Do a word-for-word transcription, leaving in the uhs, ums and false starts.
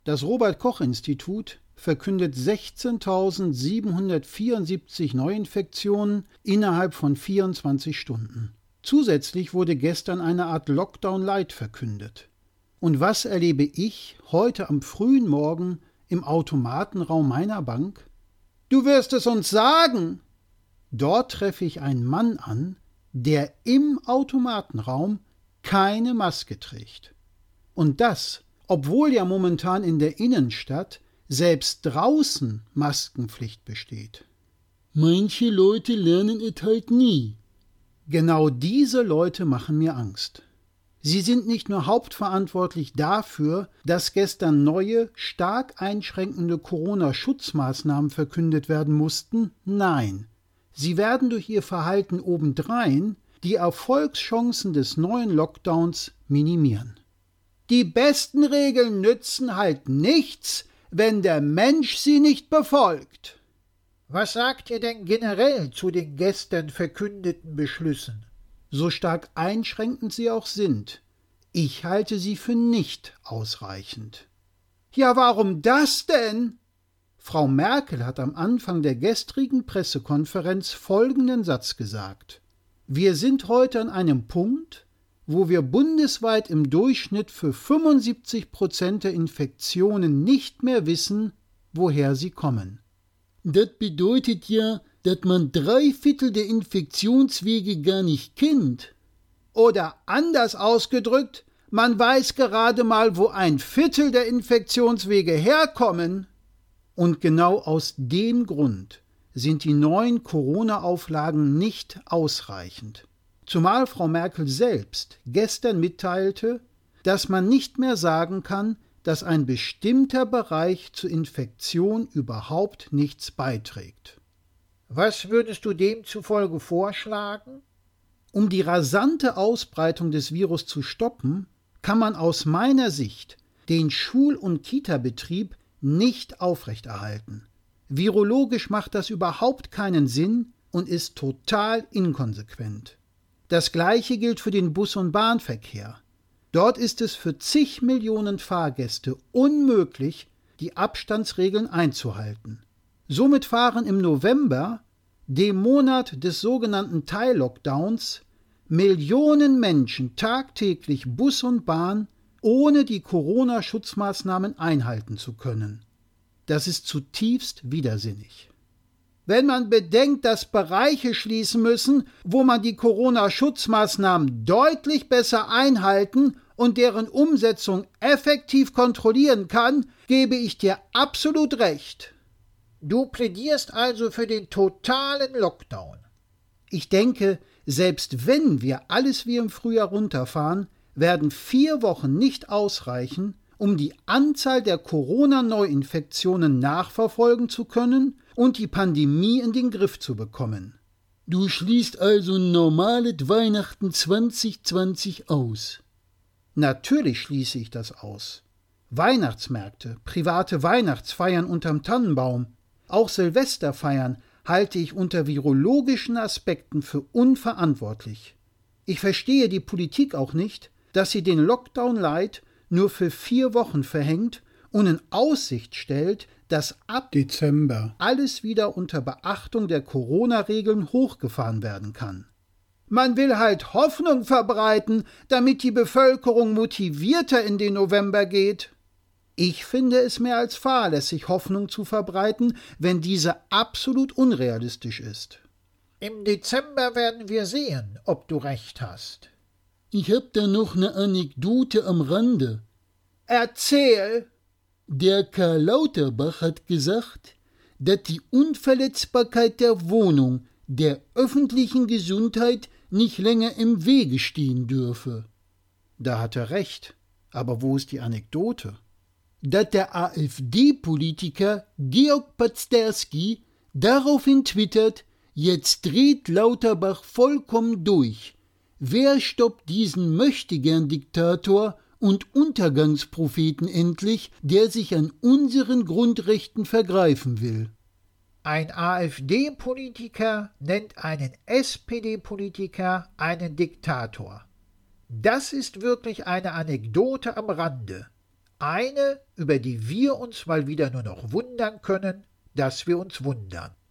Das Robert-Koch-Institut verkündet sechzehntausendsiebenhundertvierundsiebzig Neuinfektionen innerhalb von vierundzwanzig Stunden. Zusätzlich wurde gestern eine Art Lockdown-Light verkündet. Und was erlebe ich heute am frühen Morgen im Automatenraum meiner Bank? Du wirst es uns sagen! Dort treffe ich einen Mann an, der im Automatenraum keine Maske trägt. Und das, obwohl ja momentan in der Innenstadt selbst draußen Maskenpflicht besteht. Manche Leute lernen es halt nie. Genau diese Leute machen mir Angst. Sie sind nicht nur hauptverantwortlich dafür, dass gestern neue, stark einschränkende Corona-Schutzmaßnahmen verkündet werden mussten, nein, sie werden durch ihr Verhalten obendrein die Erfolgschancen des neuen Lockdowns minimieren. Die besten Regeln nützen halt nichts, wenn der Mensch sie nicht befolgt. Was sagt ihr denn generell zu den gestern verkündeten Beschlüssen? So stark einschränkend sie auch sind, ich halte sie für nicht ausreichend. Ja, warum das denn? Frau Merkel hat am Anfang der gestrigen Pressekonferenz folgenden Satz gesagt: Wir sind heute an einem Punkt, wo wir bundesweit im Durchschnitt für fünfundsiebzig Prozent der Infektionen nicht mehr wissen, woher sie kommen. Das bedeutet ja, dass man drei Viertel der Infektionswege gar nicht kennt. Oder anders ausgedrückt, man weiß gerade mal, wo ein Viertel der Infektionswege herkommen. Und genau aus dem Grund sind die neuen Corona-Auflagen nicht ausreichend. Zumal Frau Merkel selbst gestern mitteilte, dass man nicht mehr sagen kann, dass ein bestimmter Bereich zur Infektion überhaupt nichts beiträgt. Was würdest du demzufolge vorschlagen? Um die rasante Ausbreitung des Virus zu stoppen, kann man aus meiner Sicht den Schul- und Kita-Betrieb nicht aufrechterhalten. Virologisch macht das überhaupt keinen Sinn und ist total inkonsequent. Das Gleiche gilt für den Bus- und Bahnverkehr. Dort ist es für zig Millionen Fahrgäste unmöglich, die Abstandsregeln einzuhalten. Somit fahren im November, dem Monat des sogenannten Teil-Lockdowns, Millionen Menschen tagtäglich Bus und Bahn, ohne die Corona-Schutzmaßnahmen einhalten zu können. Das ist zutiefst widersinnig. Wenn man bedenkt, dass Bereiche schließen müssen, wo man die Corona-Schutzmaßnahmen deutlich besser einhalten und deren Umsetzung effektiv kontrollieren kann, gebe ich dir absolut recht. Du plädierst also für den totalen Lockdown. Ich denke, selbst wenn wir alles wie im Frühjahr runterfahren, werden vier Wochen nicht ausreichen, um die Anzahl der Corona-Neuinfektionen nachverfolgen zu können und die Pandemie in den Griff zu bekommen. Du schließt also ein normales Weihnachten zwanzig zwanzig aus. Natürlich schließe ich das aus. Weihnachtsmärkte, private Weihnachtsfeiern unterm Tannenbaum, auch Silvesterfeiern halte ich unter virologischen Aspekten für unverantwortlich. Ich verstehe die Politik auch nicht, dass sie den Lockdown Light nur für vier Wochen verhängt und in Aussicht stellt, dass ab Dezember alles wieder unter Beachtung der Corona-Regeln hochgefahren werden kann. Man will halt Hoffnung verbreiten, damit die Bevölkerung motivierter in den November geht. Ich finde es mehr als fahrlässig, Hoffnung zu verbreiten, wenn diese absolut unrealistisch ist. Im Dezember werden wir sehen, ob du recht hast. Ich hab da noch eine Anekdote am Rande. Erzähl! Der Karl Lauterbach hat gesagt, dass die Unverletzbarkeit der Wohnung der öffentlichen Gesundheit nicht länger im Wege stehen dürfe. Da hat er recht. Aber wo ist die Anekdote? Dass der AfD-Politiker Georg Pazderski daraufhin twittert, jetzt dreht Lauterbach vollkommen durch. Wer stoppt diesen Möchtegern-Diktator und Untergangspropheten endlich, der sich an unseren Grundrechten vergreifen will? Ein AfD-Politiker nennt einen S P D-Politiker einen Diktator. Das ist wirklich eine Anekdote am Rande. eine, über die wir uns mal wieder nur noch wundern können, dass wir uns wundern.